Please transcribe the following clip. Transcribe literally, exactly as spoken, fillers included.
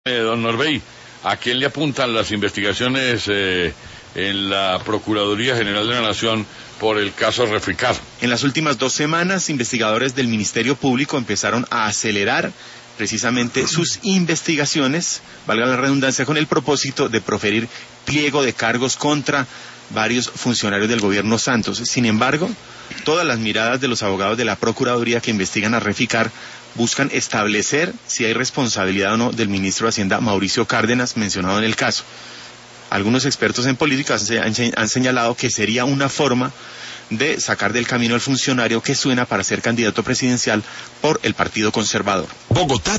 Eh, don Norbey, ¿a quién le apuntan las investigaciones eh, en la Procuraduría General de la Nación por el caso Refricar? En las últimas dos semanas, investigadores del Ministerio Público empezaron a acelerar precisamente sus investigaciones, valga la redundancia, con el propósito de proferir pliego de cargos contra varios funcionarios del gobierno Santos. Sin embargo, todas las miradas de los abogados de la Procuraduría que investigan a Refricar buscan establecer si hay responsabilidad o no del ministro de Hacienda Mauricio Cárdenas mencionado en el caso. Algunos expertos en política han señalado que sería una forma de sacar del camino al funcionario que suena para ser candidato presidencial por el Partido Conservador. Bogotá